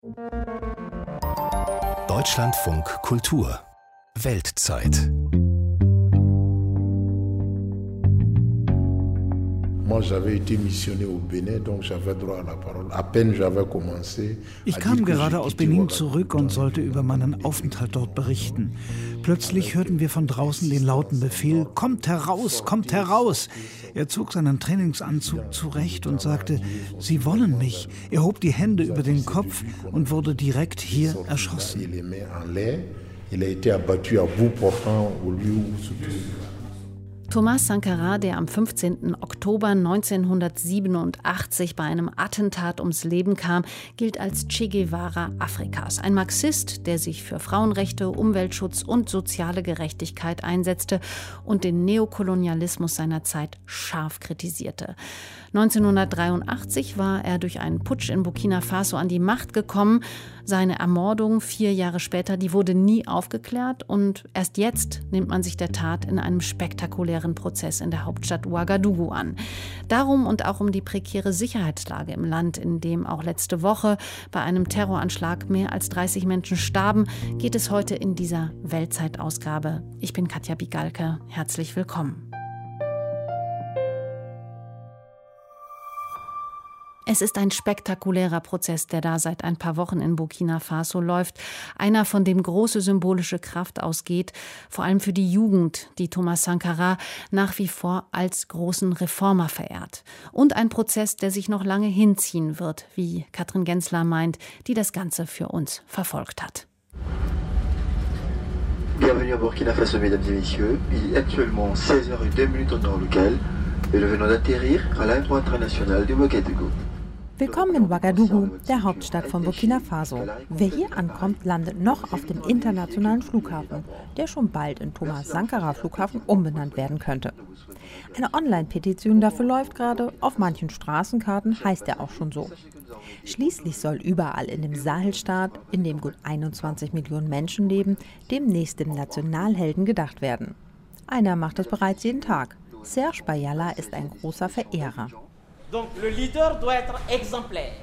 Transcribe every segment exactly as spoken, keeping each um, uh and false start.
Deutschlandfunk Kultur Weltzeit. Ich kam gerade aus Benin zurück und sollte über meinen Aufenthalt dort berichten. Plötzlich hörten wir von draußen den lauten Befehl: Kommt heraus, kommt heraus! Er zog seinen Trainingsanzug zurecht und sagte: Sie wollen mich. Er hob die Hände über den Kopf und wurde direkt hier erschossen. Thomas Sankara, der am fünfzehnten Oktober neunzehnhundertsiebenundachtzig bei einem Attentat ums Leben kam, gilt als Che Guevara Afrikas. Ein Marxist, der sich für Frauenrechte, Umweltschutz und soziale Gerechtigkeit einsetzte und den Neokolonialismus seiner Zeit scharf kritisierte. neunzehnhundertdreiundachtzig war er durch einen Putsch in Burkina Faso an die Macht gekommen. Seine Ermordung vier Jahre später, die wurde nie aufgeklärt und erst jetzt nimmt man sich der Tat in einem spektakulären Prozess in der Hauptstadt Ouagadougou an. Darum und auch um die prekäre Sicherheitslage im Land, in dem auch letzte Woche bei einem Terroranschlag mehr als dreißig Menschen starben, geht es heute in dieser Weltzeitausgabe. Ich bin Katja Bigalke. Herzlich willkommen. Es ist ein spektakulärer Prozess, der da seit ein paar Wochen in Burkina Faso läuft. Einer, von dem große symbolische Kraft ausgeht, vor allem für die Jugend, die Thomas Sankara nach wie vor als großen Reformer verehrt. Und ein Prozess, der sich noch lange hinziehen wird, wie Katrin Gensler meint, die das Ganze für uns verfolgt hat. Bienvenue à Burkina Faso, mesdames et messieurs. Il est actuellement seize heures deux minutes en heure locale et nous venons d'atterrir à l'aéroport international de Ouagadougou. Willkommen in Ouagadougou, der Hauptstadt von Burkina Faso. Wer hier ankommt, landet noch auf dem internationalen Flughafen, der schon bald in Thomas Sankara Flughafen umbenannt werden könnte. Eine Online-Petition dafür läuft gerade, auf manchen Straßenkarten heißt er auch schon so. Schließlich soll überall in dem Sahelstaat, in dem gut einundzwanzig Millionen Menschen leben, demnächst dem Nationalhelden gedacht werden. Einer macht das bereits jeden Tag. Serge Bayala ist ein großer Verehrer. Donc le leader doit être exemplaire.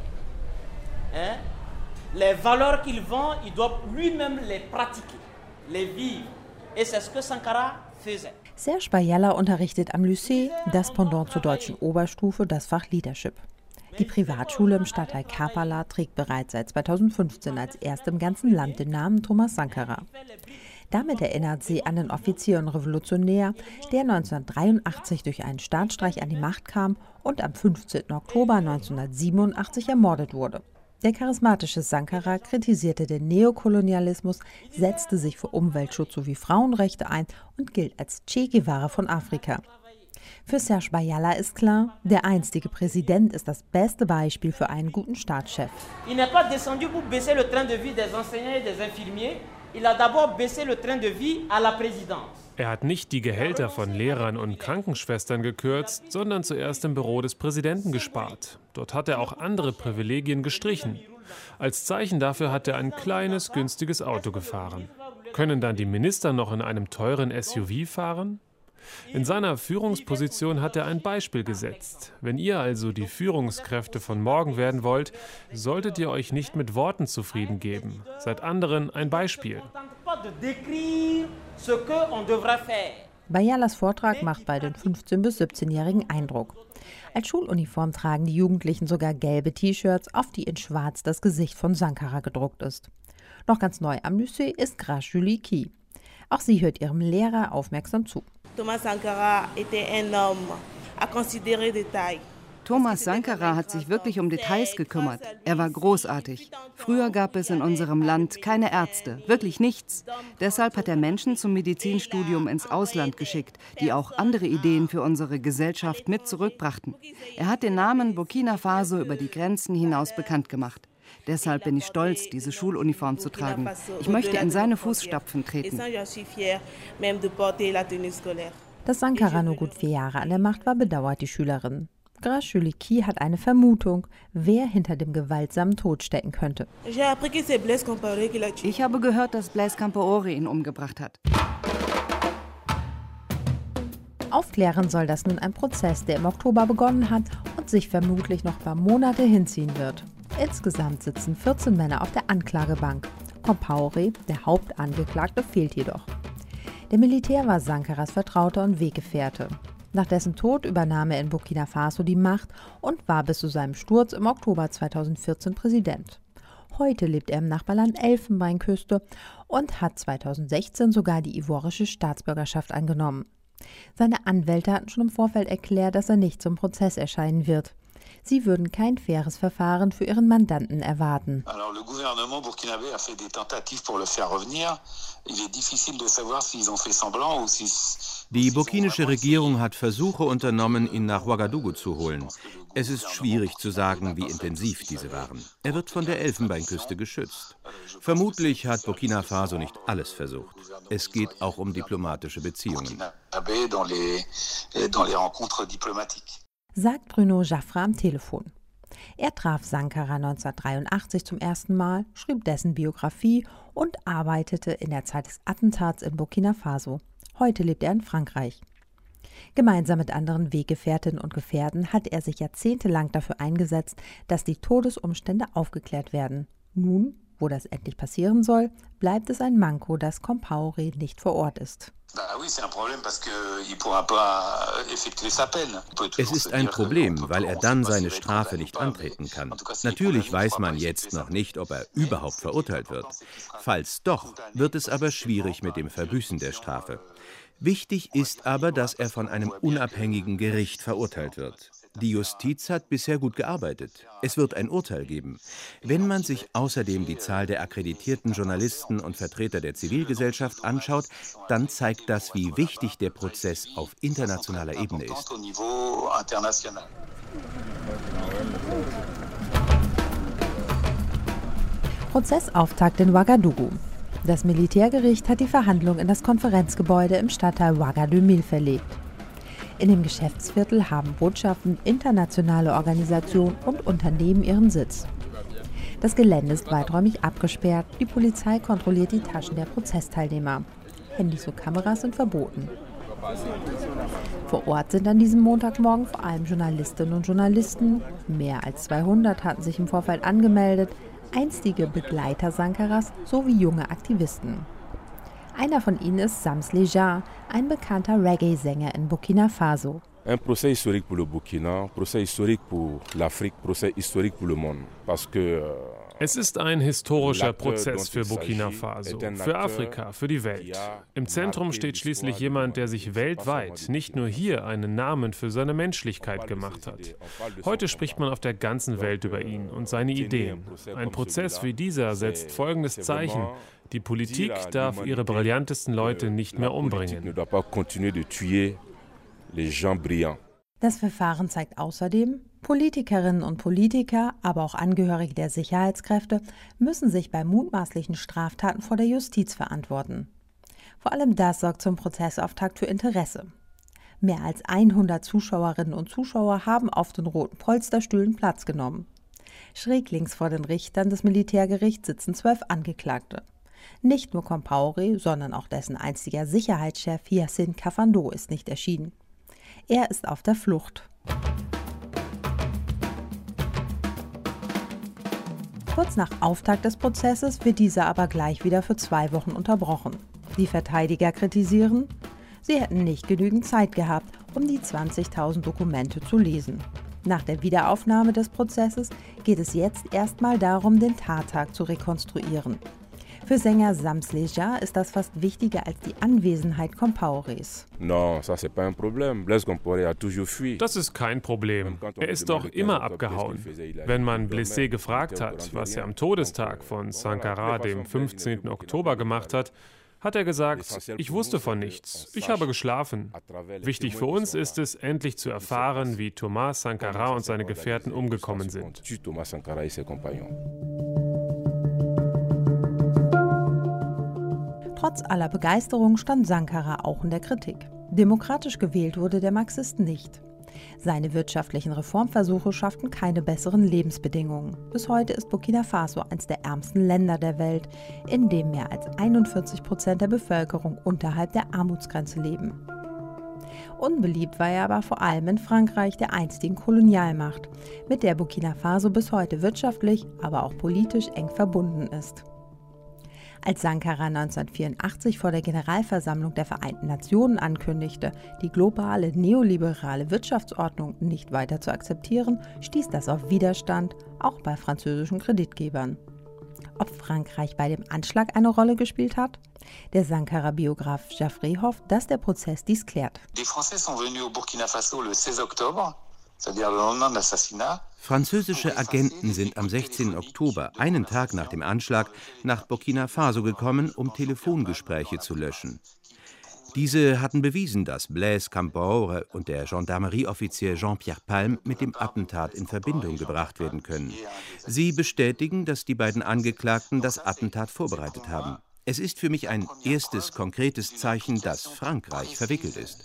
Hein? Les valeurs qu'il vend, il doit lui-même les pratiquer, les vivre. Et c'est ce que Sankara faisait. Serge Bayala unterrichtet am Lycée, das Pendant zur deutschen Oberstufe, das Fach Leadership. Die Privatschule im Stadtteil Kapala trägt bereits seit zweitausendfünfzehn als erste im ganzen Land den Namen Thomas Sankara. Damit erinnert sie an den Offizier und Revolutionär, der neunzehnhundertdreiundachtzig durch einen Staatsstreich an die Macht kam und am fünfzehnten Oktober neunzehnhundertsiebenundachtzig ermordet wurde. Der charismatische Sankara kritisierte den Neokolonialismus, setzte sich für Umweltschutz sowie Frauenrechte ein und gilt als Che Guevara von Afrika. Für Serge Bayala ist klar, der einstige Präsident ist das beste Beispiel für einen guten Staatschef. Il n'est pas descendu pour baisser le train de vie des enseignants et des infirmiers. Il a d'abord baissé le train de vie à la présidence. Er hat nicht die Gehälter von Lehrern und Krankenschwestern gekürzt, sondern zuerst im Büro des Präsidenten gespart. Dort hat er auch andere Privilegien gestrichen. Als Zeichen dafür hat er ein kleines, günstiges Auto gefahren. Können dann die Minister noch in einem teuren S U V fahren? In seiner Führungsposition hat er ein Beispiel gesetzt. Wenn ihr also die Führungskräfte von morgen werden wollt, solltet ihr euch nicht mit Worten zufrieden geben. Seid anderen ein Beispiel. Bayalas Vortrag macht bei den fünfzehn- bis siebzehnjährigen Eindruck. Als Schuluniform tragen die Jugendlichen sogar gelbe T-Shirts, auf die in schwarz das Gesicht von Sankara gedruckt ist. Noch ganz neu am Lycée ist Grace Julie Key. Auch sie hört ihrem Lehrer aufmerksam zu. Thomas Sankara était un homme à considérer des tailles. Thomas Sankara hat sich wirklich um Details gekümmert. Er war großartig. Früher gab es in unserem Land keine Ärzte, wirklich nichts. Deshalb hat er Menschen zum Medizinstudium ins Ausland geschickt, die auch andere Ideen für unsere Gesellschaft mit zurückbrachten. Er hat den Namen Burkina Faso über die Grenzen hinaus bekannt gemacht. Deshalb bin ich stolz, diese Schuluniform zu tragen. Ich möchte in seine Fußstapfen treten. Dass Sankara nur gut vier Jahre an der Macht war, bedauert die Schülerin. Grace Julie Key hat eine Vermutung, wer hinter dem gewaltsamen Tod stecken könnte. Ich habe gehört, dass Blaise Compaoré ihn umgebracht hat. Aufklären soll das nun ein Prozess, der im Oktober begonnen hat und sich vermutlich noch ein paar Monate hinziehen wird. Insgesamt sitzen vierzehn Männer auf der Anklagebank. Compaoré, der Hauptangeklagte, fehlt jedoch. Der Militär war Sankaras Vertrauter und Weggefährte. Nach dessen Tod übernahm er in Burkina Faso die Macht und war bis zu seinem Sturz im Oktober zweitausendvierzehn Präsident. Heute lebt er im Nachbarland Elfenbeinküste und hat zweitausendsechzehn sogar die ivorische Staatsbürgerschaft angenommen. Seine Anwälte hatten schon im Vorfeld erklärt, dass er nicht zum Prozess erscheinen wird. Sie würden kein faires Verfahren für ihren Mandanten erwarten. Alors, le gouvernement burkinabé a fait des tentatives pour le faire revenir. Il est difficile de savoir s'ils ont fait semblant ou si. Die burkinische Regierung hat Versuche unternommen, ihn nach Ouagadougou zu holen. Es ist schwierig zu sagen, wie intensiv diese waren. Er wird von der Elfenbeinküste geschützt. Vermutlich hat Burkina Faso nicht alles versucht. Es geht auch um diplomatische Beziehungen. Sagt Bruno Jaffra am Telefon. Er traf Sankara neunzehnhundertdreiundachtzig zum ersten Mal, schrieb dessen Biografie und arbeitete in der Zeit des Attentats in Burkina Faso. Heute lebt er in Frankreich. Gemeinsam mit anderen Weggefährtinnen und Gefährten hat er sich jahrzehntelang dafür eingesetzt, dass die Todesumstände aufgeklärt werden. Nun, wo das endlich passieren soll, bleibt es ein Manko, dass Compaoré nicht vor Ort ist. Es ist ein Problem, weil er dann seine Strafe nicht antreten kann. Natürlich weiß man jetzt noch nicht, ob er überhaupt verurteilt wird. Falls doch, wird es aber schwierig mit dem Verbüßen der Strafe. Wichtig ist aber, dass er von einem unabhängigen Gericht verurteilt wird. Die Justiz hat bisher gut gearbeitet. Es wird ein Urteil geben. Wenn man sich außerdem die Zahl der akkreditierten Journalisten und Vertreter der Zivilgesellschaft anschaut, dann zeigt das, wie wichtig der Prozess auf internationaler Ebene ist. Prozessauftakt in Ouagadougou. Das Militärgericht hat die Verhandlung in das Konferenzgebäude im Stadtteil Ouagadougou verlegt. In dem Geschäftsviertel haben Botschaften, internationale Organisationen und Unternehmen ihren Sitz. Das Gelände ist weiträumig abgesperrt, die Polizei kontrolliert die Taschen der Prozessteilnehmer. Handys und Kameras sind verboten. Vor Ort sind an diesem Montagmorgen vor allem Journalistinnen und Journalisten. Mehr als zweihundert hatten sich im Vorfeld angemeldet, einstige Begleiter Sankaras sowie junge Aktivisten. Einer von ihnen ist Sams Lejar, ein bekannter Reggae-Sänger in Burkina Faso. Un procès historique pour le Burkina, procès historique pour l'Afrique, procès historique pour le monde, parce que Es ist ein historischer Prozess für Burkina Faso, für Afrika, für die Welt. Im Zentrum steht schließlich jemand, der sich weltweit, nicht nur hier, einen Namen für seine Menschlichkeit gemacht hat. Heute spricht man auf der ganzen Welt über ihn und seine Ideen. Ein Prozess wie dieser setzt folgendes Zeichen: Die Politik darf ihre brillantesten Leute nicht mehr umbringen. Das Verfahren zeigt außerdem, Politikerinnen und Politiker, aber auch Angehörige der Sicherheitskräfte müssen sich bei mutmaßlichen Straftaten vor der Justiz verantworten. Vor allem das sorgt zum Prozessauftakt für Interesse. Mehr als hundert Zuschauerinnen und Zuschauer haben auf den roten Polsterstühlen Platz genommen. Schräg links vor den Richtern des Militärgerichts sitzen zwölf Angeklagte. Nicht nur Compaoré, sondern auch dessen einstiger Sicherheitschef Hyacinthe Kafando ist nicht erschienen. Er ist auf der Flucht. Kurz nach Auftakt des Prozesses wird dieser aber gleich wieder für zwei Wochen unterbrochen. Die Verteidiger kritisieren, sie hätten nicht genügend Zeit gehabt, um die zwanzigtausend Dokumente zu lesen. Nach der Wiederaufnahme des Prozesses geht es jetzt erstmal darum, den Tattag zu rekonstruieren. Für Sänger Sams Lejar ist das fast wichtiger als die Anwesenheit Compaorés. Das ist kein Problem. Er ist doch immer abgehauen. Wenn man Blessé gefragt hat, was er am Todestag von Sankara, dem fünfzehnten Oktober, gemacht hat, hat er gesagt, ich wusste von nichts, ich habe geschlafen. Wichtig für uns ist es, endlich zu erfahren, wie Thomas Sankara und seine Gefährten umgekommen sind. Trotz aller Begeisterung stand Sankara auch in der Kritik. Demokratisch gewählt wurde der Marxist nicht. Seine wirtschaftlichen Reformversuche schafften keine besseren Lebensbedingungen. Bis heute ist Burkina Faso eines der ärmsten Länder der Welt, in dem mehr als einundvierzig Prozent der Bevölkerung unterhalb der Armutsgrenze leben. Unbeliebt war er aber vor allem in Frankreich, der einstigen Kolonialmacht, mit der Burkina Faso bis heute wirtschaftlich, aber auch politisch eng verbunden ist. Als Sankara neunzehnhundertvierundachtzig vor der Generalversammlung der Vereinten Nationen ankündigte, die globale neoliberale Wirtschaftsordnung nicht weiter zu akzeptieren, stieß das auf Widerstand, auch bei französischen Kreditgebern. Ob Frankreich bei dem Anschlag eine Rolle gespielt hat? Der Sankara-Biograf Geoffrey hofft, dass der Prozess dies klärt. Die Français sont venus au Burkina Faso le seize octobre, c'est-à-dire le lendemain de l'assassinat. Französische Agenten sind am sechzehnten Oktober, einen Tag nach dem Anschlag, nach Burkina Faso gekommen, um Telefongespräche zu löschen. Diese hatten bewiesen, dass Blaise Compaoré und der Gendarmerieoffizier Jean-Pierre Palm mit dem Attentat in Verbindung gebracht werden können. Sie bestätigen, dass die beiden Angeklagten das Attentat vorbereitet haben. Es ist für mich ein erstes konkretes Zeichen, dass Frankreich verwickelt ist.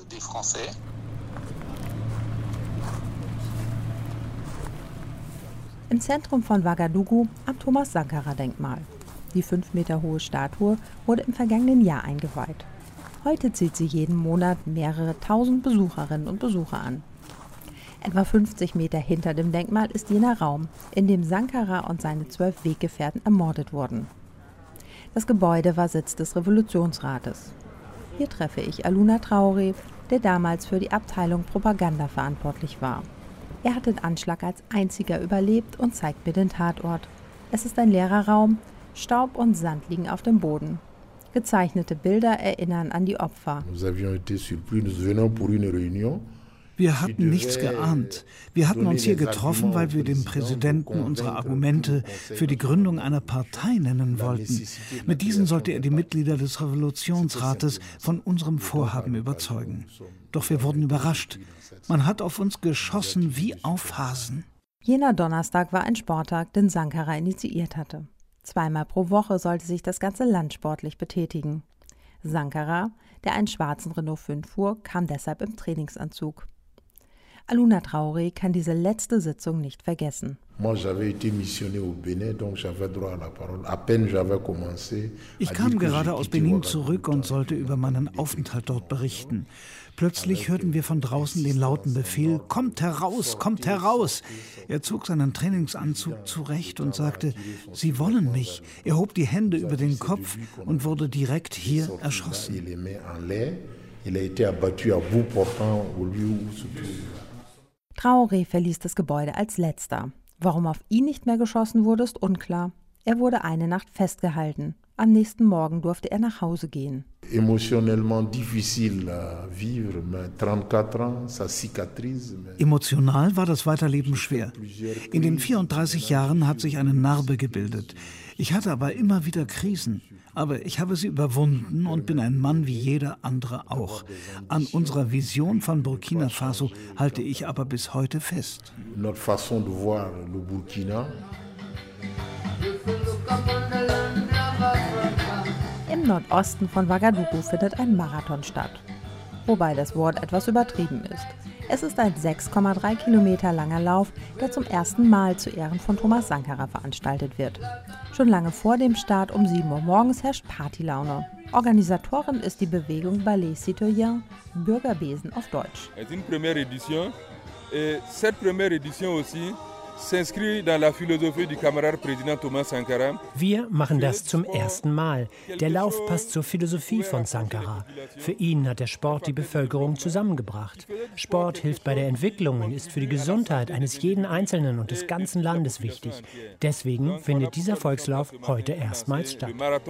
Im Zentrum von Ouagadougou am Thomas-Sankara-Denkmal. Die fünf Meter hohe Statue wurde im vergangenen Jahr eingeweiht. Heute zieht sie jeden Monat mehrere tausend Besucherinnen und Besucher an. Etwa fünfzig Meter hinter dem Denkmal ist jener Raum, in dem Sankara und seine zwölf Weggefährten ermordet wurden. Das Gebäude war Sitz des Revolutionsrates. Hier treffe ich Aluna Traoré, der damals für die Abteilung Propaganda verantwortlich war. Er hat den Anschlag als einziger überlebt und zeigt mir den Tatort. Es ist ein leerer Raum, Staub und Sand liegen auf dem Boden. Gezeichnete Bilder erinnern an die Opfer. Wir hatten nichts geahnt. Wir hatten uns hier getroffen, weil wir dem Präsidenten unsere Argumente für die Gründung einer Partei nennen wollten. Mit diesen sollte er die Mitglieder des Revolutionsrates von unserem Vorhaben überzeugen. Doch wir wurden überrascht. Man hat auf uns geschossen wie auf Hasen. Jener Donnerstag war ein Sporttag, den Sankara initiiert hatte. Zweimal pro Woche sollte sich das ganze Land sportlich betätigen. Sankara, der einen schwarzen Renault fünf fuhr, kam deshalb im Trainingsanzug. Aluna Traoré kann diese letzte Sitzung nicht vergessen. Ich kam gerade aus Benin zurück und sollte über meinen Aufenthalt dort berichten. Plötzlich hörten wir von draußen den lauten Befehl: Kommt heraus, kommt heraus! Er zog seinen Trainingsanzug zurecht und sagte: Sie wollen mich. Er hob die Hände über den Kopf und wurde direkt hier erschossen. Traoré verließ das Gebäude als letzter. Warum auf ihn nicht mehr geschossen wurde, ist unklar. Er wurde eine Nacht festgehalten. Am nächsten Morgen durfte er nach Hause gehen. Emotional war das Weiterleben schwer. In den vierunddreißig Jahren hat sich eine Narbe gebildet. Ich hatte aber immer wieder Krisen. Aber ich habe sie überwunden und bin ein Mann wie jeder andere auch. An unserer Vision von Burkina Faso halte ich aber bis heute fest. Notre façon de voir le Burkina. Im Nordosten von Ouagadougou findet ein Marathon statt. Wobei das Wort etwas übertrieben ist. Es ist ein sechs Komma drei Kilometer langer Lauf, der zum ersten Mal zu Ehren von Thomas Sankara veranstaltet wird. Schon lange vor dem Start um sieben Uhr morgens herrscht Partylaune. Organisatorin ist die Bewegung Ballet Citoyen, Bürgerbesen auf Deutsch. Es ist eine première édition et cette première édition aussi s'inscrit dans la philosophie du camarade président Thomas Sankara. Wir machen das zum ersten Mal. Der Lauf passt zur Philosophie von Sankara. Für ihn hat der Sport die Bevölkerung zusammengebracht. Sport hilft bei der Entwicklung und ist für die Gesundheit eines jeden Einzelnen und des ganzen Landes wichtig. Deswegen findet dieser Volkslauf heute erstmals statt.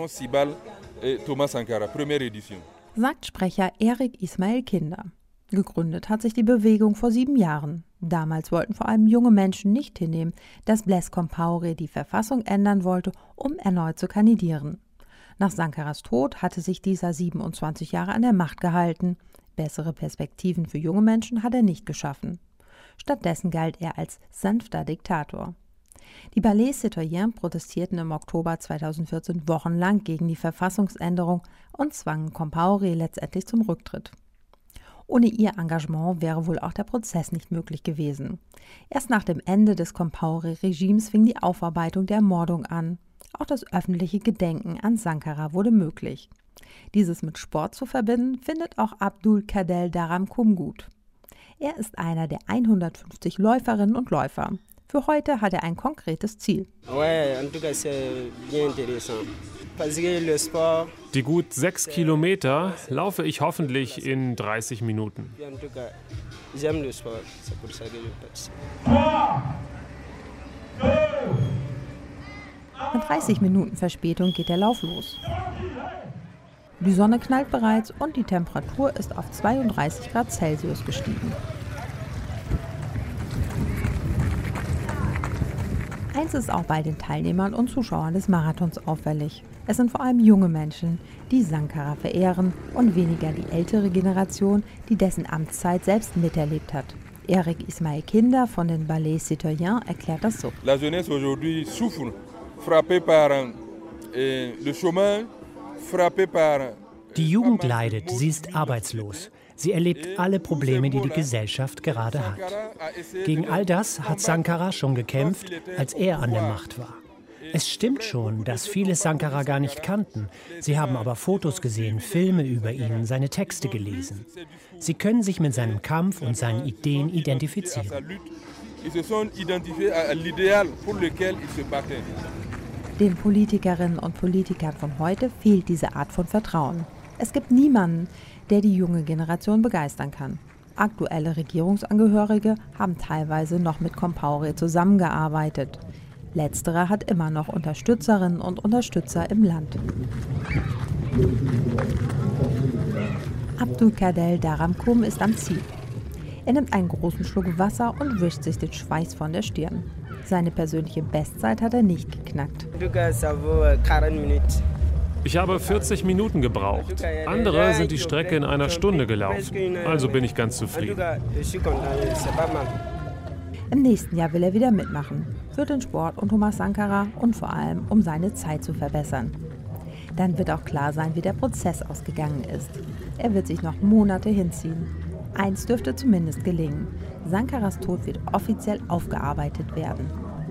Sagt Sprecher Erik Ismail Kinder. Gegründet hat sich die Bewegung vor sieben Jahren. Damals wollten vor allem junge Menschen nicht hinnehmen, dass Blaise Compaoré die Verfassung ändern wollte, um erneut zu kandidieren. Nach Sankaras Tod hatte sich dieser siebenundzwanzig Jahre an der Macht gehalten. Bessere Perspektiven für junge Menschen hat er nicht geschaffen. Stattdessen galt er als sanfter Diktator. Die Ballet Citoyen protestierten im Oktober zweitausendvierzehn wochenlang gegen die Verfassungsänderung und zwangen Compaoré letztendlich zum Rücktritt. Ohne ihr Engagement wäre wohl auch der Prozess nicht möglich gewesen. Erst nach dem Ende des Compaoré-Regimes fing die Aufarbeitung der Ermordung an. Auch das öffentliche Gedenken an Sankara wurde möglich. Dieses mit Sport zu verbinden, findet auch Abdulkader Daramkoum gut. Er ist einer der hundertfünfzig Läuferinnen und Läufer. Für heute hat er ein konkretes Ziel. Die gut sechs Kilometer laufe ich hoffentlich in dreißig Minuten. Mit dreißig Minuten Verspätung geht der Lauf los. Die Sonne knallt bereits und die Temperatur ist auf zweiunddreißig Grad Celsius gestiegen. Eins ist auch bei den Teilnehmern und Zuschauern des Marathons auffällig. Es sind vor allem junge Menschen, die Sankara verehren und weniger die ältere Generation, die dessen Amtszeit selbst miterlebt hat. Eric Ismail Kinder von den Ballets Citoyens erklärt das so. La jeunesse aujourd'hui souffre, frappée par eh, le chômage, frappée par. Die Jugend leidet, sie ist arbeitslos. Sie erlebt alle Probleme, die die Gesellschaft gerade hat. Gegen all das hat Sankara schon gekämpft, als er an der Macht war. Es stimmt schon, dass viele Sankara gar nicht kannten. Sie haben aber Fotos gesehen, Filme über ihn, seine Texte gelesen. Sie können sich mit seinem Kampf und seinen Ideen identifizieren. Den Politikerinnen und Politikern von heute fehlt diese Art von Vertrauen. Es gibt niemanden, der die junge Generation begeistern kann. Aktuelle Regierungsangehörige haben teilweise noch mit Compaoré zusammengearbeitet. Letzterer hat immer noch Unterstützerinnen und Unterstützer im Land. Abdulkader Daramkoum ist am Ziel. Er nimmt einen großen Schluck Wasser und wischt sich den Schweiß von der Stirn. Seine persönliche Bestzeit hat er nicht geknackt. Ich habe vierzig Minuten gebraucht. Andere sind die Strecke in einer Stunde gelaufen. Also bin ich ganz zufrieden. Im nächsten Jahr will er wieder mitmachen. Für den Sport und Thomas Sankara und vor allem, um seine Zeit zu verbessern. Dann wird auch klar sein, wie der Prozess ausgegangen ist. Er wird sich noch Monate hinziehen. Eins dürfte zumindest gelingen. Sankaras Tod wird offiziell aufgearbeitet werden.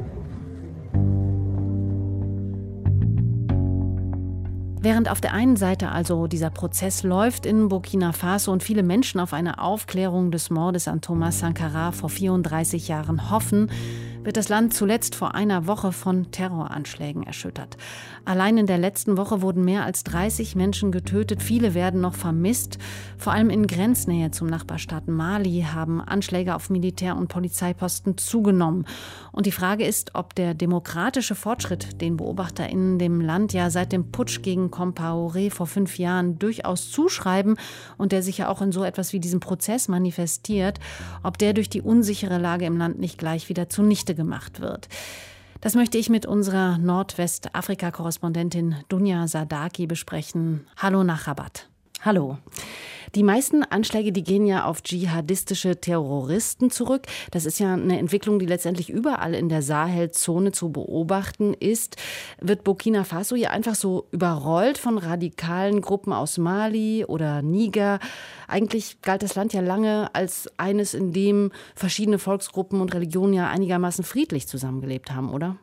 Während auf der einen Seite also dieser Prozess läuft in Burkina Faso und viele Menschen auf eine Aufklärung des Mordes an Thomas Sankara vor vierunddreißig Jahren hoffen, wird das Land zuletzt vor einer Woche von Terroranschlägen erschüttert. Allein in der letzten Woche wurden mehr als dreißig Menschen getötet, viele werden noch vermisst. Vor allem in Grenznähe zum Nachbarstaat Mali haben Anschläge auf Militär- und Polizeiposten zugenommen. Und die Frage ist, ob der demokratische Fortschritt, den BeobachterInnen dem Land ja seit dem Putsch gegen Compaoré vor fünf Jahren durchaus zuschreiben und der sich ja auch in so etwas wie diesem Prozess manifestiert, ob der durch die unsichere Lage im Land nicht gleich wieder zunichte gemacht wird. Das möchte ich mit unserer Nordwestafrika-Korrespondentin Dunja Sadaki besprechen. Hallo nach Rabat. Hallo. Die meisten Anschläge, die gehen ja auf dschihadistische Terroristen zurück. Das ist ja eine Entwicklung, die letztendlich überall in der Sahelzone zu beobachten ist. Wird Burkina Faso hier einfach so überrollt von radikalen Gruppen aus Mali oder Niger? Eigentlich galt das Land ja lange als eines, in dem verschiedene Volksgruppen und Religionen ja einigermaßen friedlich zusammengelebt haben, oder?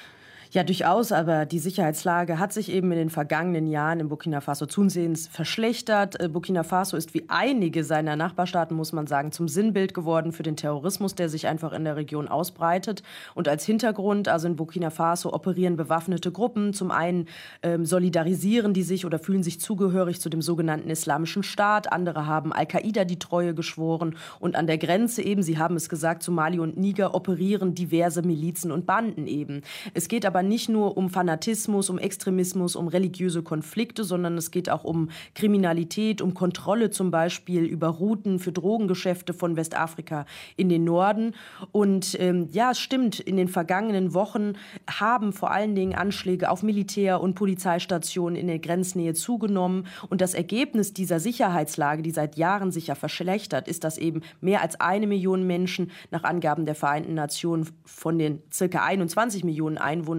Ja, durchaus, aber die Sicherheitslage hat sich eben in den vergangenen Jahren in Burkina Faso zusehends verschlechtert. Burkina Faso ist wie einige seiner Nachbarstaaten, muss man sagen, zum Sinnbild geworden für den Terrorismus, der sich einfach in der Region ausbreitet. Und als Hintergrund, also in Burkina Faso operieren bewaffnete Gruppen. Zum einen ähm, solidarisieren die sich oder fühlen sich zugehörig zu dem sogenannten Islamischen Staat. Andere haben Al-Qaida die Treue geschworen. Und an der Grenze eben, Sie haben es gesagt, zu Mali und Niger operieren diverse Milizen und Banden eben. Es geht aber nicht nur um Fanatismus, um Extremismus, um religiöse Konflikte, sondern es geht auch um Kriminalität, um Kontrolle zum Beispiel über Routen für Drogengeschäfte von Westafrika in den Norden. Und ähm, ja, es stimmt, in den vergangenen Wochen haben vor allen Dingen Anschläge auf Militär- und Polizeistationen in der Grenznähe zugenommen. Und das Ergebnis dieser Sicherheitslage, die seit Jahren sich ja verschlechtert, ist, dass eben mehr als eine Million Menschen nach Angaben der Vereinten Nationen von den circa einundzwanzig Millionen Einwohnern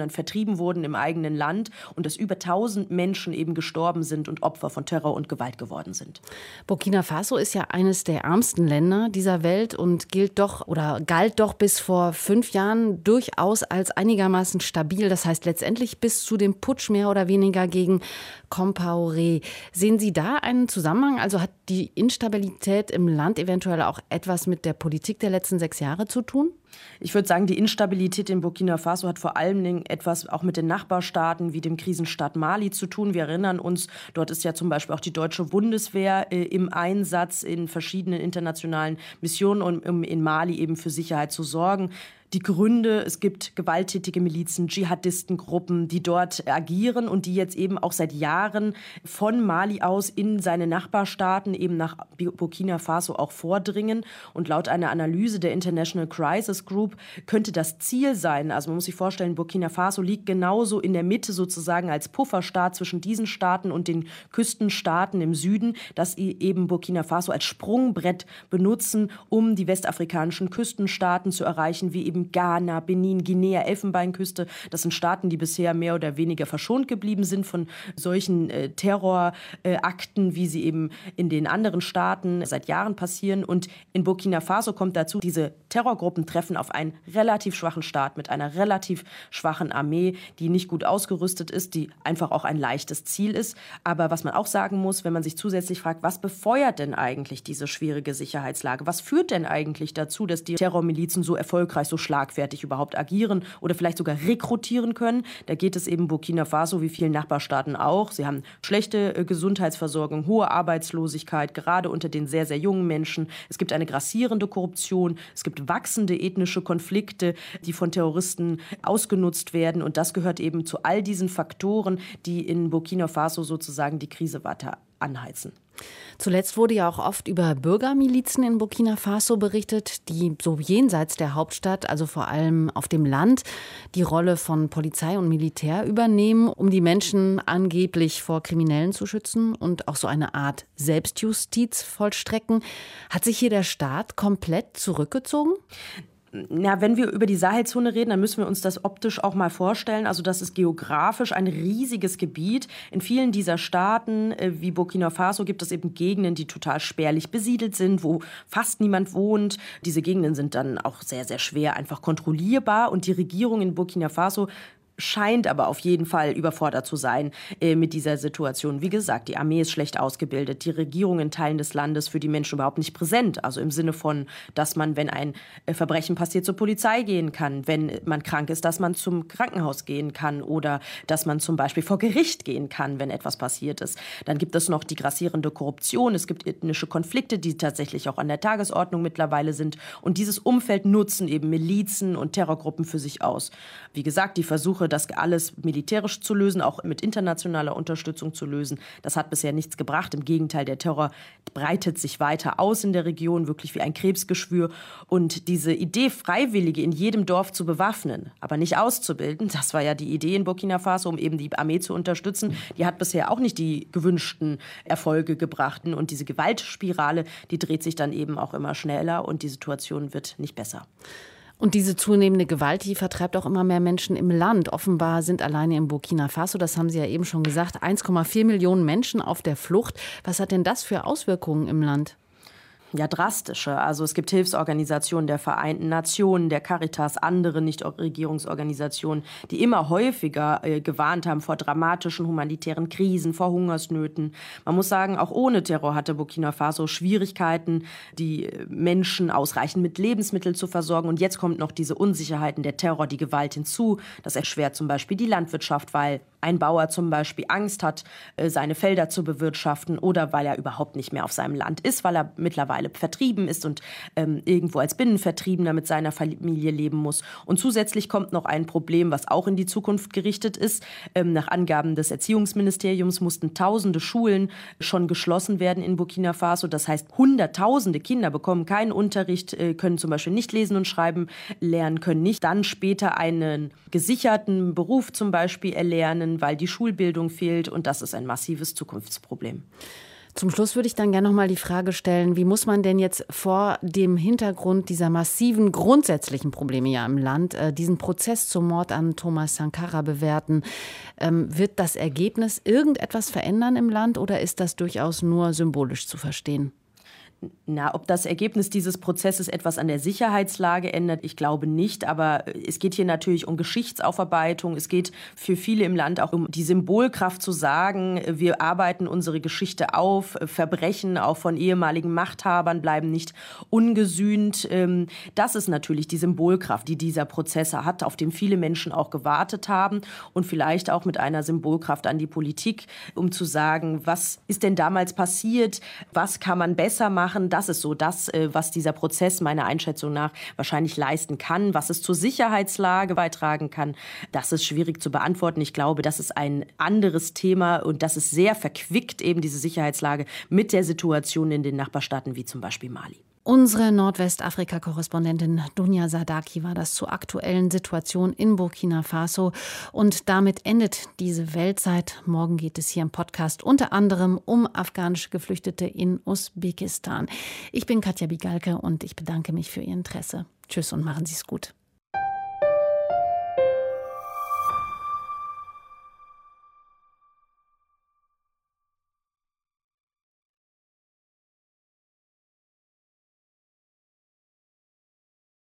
dann vertrieben wurden im eigenen Land und dass über tausend Menschen eben gestorben sind und Opfer von Terror und Gewalt geworden sind. Burkina Faso ist ja eines der ärmsten Länder dieser Welt und gilt doch oder galt doch bis vor fünf Jahren durchaus als einigermaßen stabil. Das heißt letztendlich bis zu dem Putsch mehr oder weniger gegen Compaoré. Sehen Sie da einen Zusammenhang? Also hat die Instabilität im Land eventuell auch etwas mit der Politik der letzten sechs Jahre zu tun? Ich würde sagen, die Instabilität in Burkina Faso hat vor allen Dingen etwas auch mit den Nachbarstaaten wie dem Krisenstaat Mali zu tun. Wir erinnern uns, dort ist ja zum Beispiel auch die deutsche Bundeswehr äh, im Einsatz in verschiedenen internationalen Missionen, um, um in Mali eben für Sicherheit zu sorgen. Die Gründe, es gibt gewalttätige Milizen, Dschihadistengruppen, die dort agieren und die jetzt eben auch seit Jahren von Mali aus in seine Nachbarstaaten, eben nach Burkina Faso auch vordringen. Und laut einer Analyse der International Crisis Group könnte das Ziel sein, also man muss sich vorstellen, Burkina Faso liegt genauso in der Mitte sozusagen als Pufferstaat zwischen diesen Staaten und den Küstenstaaten im Süden, dass sie eben Burkina Faso als Sprungbrett benutzen, um die westafrikanischen Küstenstaaten zu erreichen, wie eben Ghana, Benin, Guinea, Elfenbeinküste. Das sind Staaten, die bisher mehr oder weniger verschont geblieben sind von solchen äh, Terrorakten, äh, wie sie eben in den anderen Staaten seit Jahren passieren. Und in Burkina Faso kommt dazu, diese Terrorgruppen treffen auf einen relativ schwachen Staat mit einer relativ schwachen Armee, die nicht gut ausgerüstet ist, die einfach auch ein leichtes Ziel ist. Aber was man auch sagen muss, wenn man sich zusätzlich fragt, was befeuert denn eigentlich diese schwierige Sicherheitslage? Was führt denn eigentlich dazu, dass die Terrormilizen so erfolgreich, so schlagfertig überhaupt agieren oder vielleicht sogar rekrutieren können? Da geht es eben Burkina Faso wie vielen Nachbarstaaten auch. Sie haben schlechte äh, Gesundheitsversorgung, hohe Arbeitslosigkeit, gerade unter den sehr, sehr jungen Menschen. Es gibt eine grassierende Korruption, es gibt wachsende ethnische Konflikte, die von Terroristen ausgenutzt werden. Und das gehört eben zu all diesen Faktoren, die in Burkina Faso sozusagen die Krise weiter anheizen. Zuletzt wurde ja auch oft über Bürgermilizen in Burkina Faso berichtet, die so jenseits der Hauptstadt, also vor allem auf dem Land, die Rolle von Polizei und Militär übernehmen, um die Menschen angeblich vor Kriminellen zu schützen und auch so eine Art Selbstjustiz vollstrecken. Hat sich hier der Staat komplett zurückgezogen? Na, wenn wir über die Sahelzone reden, dann müssen wir uns das optisch auch mal vorstellen. Also das ist geografisch ein riesiges Gebiet. In vielen dieser Staaten, wie Burkina Faso, gibt es eben Gegenden, die total spärlich besiedelt sind, wo fast niemand wohnt. Diese Gegenden sind dann auch sehr, sehr schwer einfach kontrollierbar. Und die Regierung in Burkina Faso scheint aber auf jeden Fall überfordert zu sein äh, mit dieser Situation. Wie gesagt, die Armee ist schlecht ausgebildet, die Regierung in Teilen des Landes für die Menschen überhaupt nicht präsent. Also im Sinne von, dass man, wenn ein äh, Verbrechen passiert, zur Polizei gehen kann, wenn man krank ist, dass man zum Krankenhaus gehen kann oder dass man zum Beispiel vor Gericht gehen kann, wenn etwas passiert ist. Dann gibt es noch die grassierende Korruption, es gibt ethnische Konflikte, die tatsächlich auch an der Tagesordnung mittlerweile sind. Und dieses Umfeld nutzen eben Milizen und Terrorgruppen für sich aus. Wie gesagt, die Versuche, das alles militärisch zu lösen, auch mit internationaler Unterstützung zu lösen. Das hat bisher nichts gebracht. Im Gegenteil, der Terror breitet sich weiter aus in der Region, wirklich wie ein Krebsgeschwür. Und diese Idee, Freiwillige in jedem Dorf zu bewaffnen, aber nicht auszubilden, das war ja die Idee in Burkina Faso, um eben die Armee zu unterstützen, die hat bisher auch nicht die gewünschten Erfolge gebracht. Und diese Gewaltspirale, die dreht sich dann eben auch immer schneller und die Situation wird nicht besser. Und diese zunehmende Gewalt, die vertreibt auch immer mehr Menschen im Land. Offenbar sind alleine in Burkina Faso, das haben Sie ja eben schon gesagt, eins Komma vier Millionen Menschen auf der Flucht. Was hat denn das für Auswirkungen im Land? Ja, drastische. Also es gibt Hilfsorganisationen der Vereinten Nationen, der Caritas, andere Nichtregierungsorganisationen, die immer häufiger äh, gewarnt haben vor dramatischen humanitären Krisen, vor Hungersnöten. Man muss sagen, auch ohne Terror hatte Burkina Faso Schwierigkeiten, die Menschen ausreichend mit Lebensmitteln zu versorgen. Und jetzt kommt noch diese Unsicherheiten, der Terror, die Gewalt hinzu. Das erschwert zum Beispiel die Landwirtschaft, weil ein Bauer zum Beispiel Angst hat, seine Felder zu bewirtschaften oder weil er überhaupt nicht mehr auf seinem Land ist, weil er mittlerweile vertrieben ist und ähm, irgendwo als Binnenvertriebener mit seiner Familie leben muss. Und zusätzlich kommt noch ein Problem, was auch in die Zukunft gerichtet ist. Ähm, nach Angaben des Erziehungsministeriums mussten tausende Schulen schon geschlossen werden in Burkina Faso. Das heißt, hunderttausende Kinder bekommen keinen Unterricht, äh, können zum Beispiel nicht lesen und schreiben lernen, können nicht dann später einen gesicherten Beruf zum Beispiel erlernen, weil die Schulbildung fehlt. Und das ist ein massives Zukunftsproblem. Zum Schluss würde ich dann gerne noch mal die Frage stellen, wie muss man denn jetzt vor dem Hintergrund dieser massiven grundsätzlichen Probleme ja im Land äh, diesen Prozess zum Mord an Thomas Sankara bewerten? Ähm, wird das Ergebnis irgendetwas verändern im Land oder ist das durchaus nur symbolisch zu verstehen? Na, ob das Ergebnis dieses Prozesses etwas an der Sicherheitslage ändert, ich glaube nicht. Aber es geht hier natürlich um Geschichtsaufarbeitung. Es geht für viele im Land auch um die Symbolkraft zu sagen, wir arbeiten unsere Geschichte auf. Verbrechen auch von ehemaligen Machthabern bleiben nicht ungesühnt. Das ist natürlich die Symbolkraft, die dieser Prozess hat, auf den viele Menschen auch gewartet haben. Und vielleicht auch mit einer Symbolkraft an die Politik, um zu sagen, was ist denn damals passiert? Was kann man besser machen? Das ist so das, was dieser Prozess meiner Einschätzung nach wahrscheinlich leisten kann. Was es zur Sicherheitslage beitragen kann, das ist schwierig zu beantworten. Ich glaube, das ist ein anderes Thema und das ist sehr verquickt, eben diese Sicherheitslage mit der Situation in den Nachbarstaaten wie zum Beispiel Mali. Unsere Nordwestafrika-Korrespondentin Dunja Sadaki war das zur aktuellen Situation in Burkina Faso. Und damit endet diese Weltzeit. Morgen geht es hier im Podcast unter anderem um afghanische Geflüchtete in Usbekistan. Ich bin Katja Bigalke und ich bedanke mich für Ihr Interesse. Tschüss und machen Sie es gut.